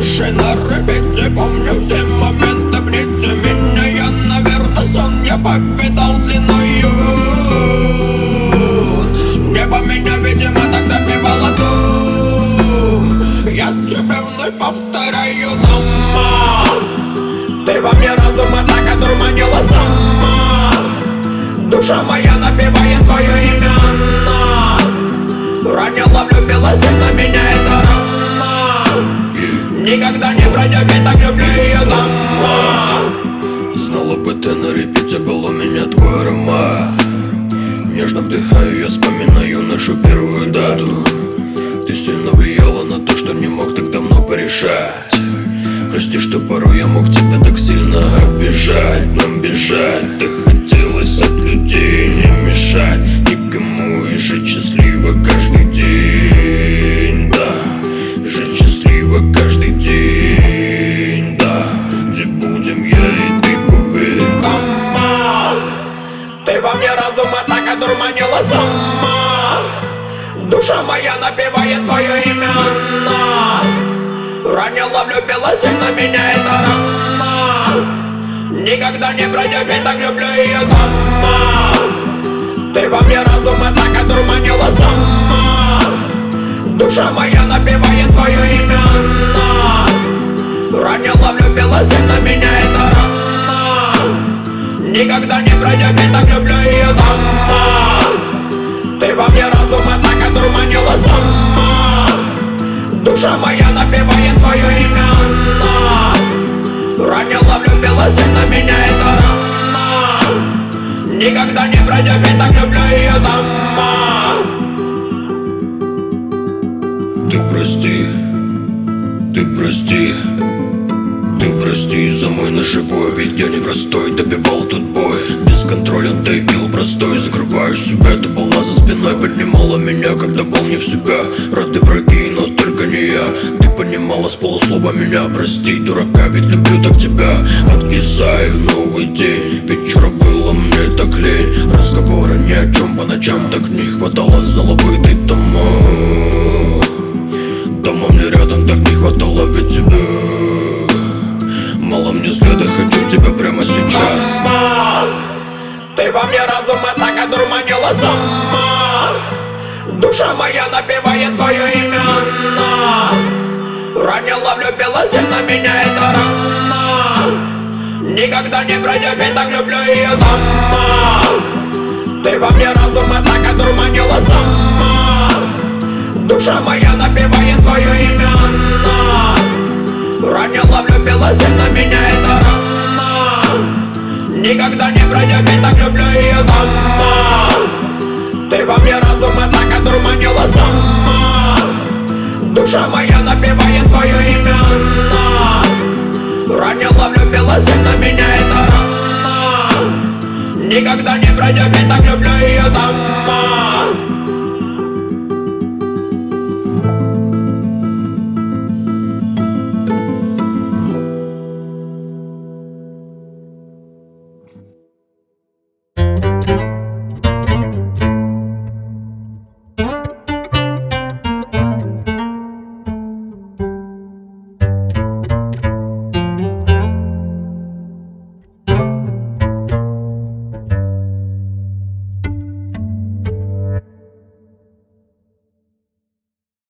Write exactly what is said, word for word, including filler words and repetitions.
души на репите. Помню все моменты, вните меня. Я, наверное, сон я повидал длиною. Небо меня, видимо, так добивало дум. Я тебе вновь повторяю дома. Ты во мне разума так одурманила сама. Душа моя напевает твое имя, она ранила, влюбилась, и на меня это рано. Никогда не пройдет, ведь так люблю ее дома. Знала бы ты, на репите был у меня твой аромат. Нежно вдыхаю, я вспоминаю нашу первую дату. Ты сильно влияла на то, что не мог так давно порешать. Прости, что порой я мог тебя так сильно обижать. Нам бежать, ты хотелось от людей не мешать никому и жить счастливо каждый день, да. Жить счастливо каждый день, да. Где будем я и ты, поверь. Дома. Ты во мне разума так одурманила сама. Душа моя напевает твое имя, она ранила, влюбилась, и на меня это рано. Никогда не пройдет, ведь так люблю ее дома. Ты во мне разума так одурманила сама. Душа моя напевает твое имя, она ранила, влюбилась, и на меня это рано. Никогда не пройдет, ведь так люблю ее дома. Ты во мне разума так одурманила сама. Душа моя напевает твое имя, она ранила, влюбилась, и на меня это рано. Никогда не пройдет, ведь так люблю ее дома. Ты прости, ты прости, ты прости за мой ножевой. Ведь я непростой, добивал тут бой. Без контроля допил простой. Закрываю себя, ты была за спиной. Поднимала меня, когда был не в себя. Рады враги, но только не я. Ты понимала с полуслова меня. Прости, дурака, ведь люблю так тебя. Откисаю новый день. Вечера было мне так лень. Разговоры ни о чем по ночам так не хватало. Знала бы ты дома. Дома мне рядом так не хватало, ведь тебя мало мне взгляда, хочу тебя прямо сейчас. Дома. Ты во мне разума так одурманила сама. Душа моя напевает твое имя, она ранила, влюбилась, и на меня это рано. Никогда не пройдет, ведь так люблю ее дома. Ты во мне разума так одурманила сама. Душа моя напевает твое имя, она ранила, влюбилась, и на меня это рано. Никогда не пройдет, ведь так люблю ее дома. Ты во мне разума так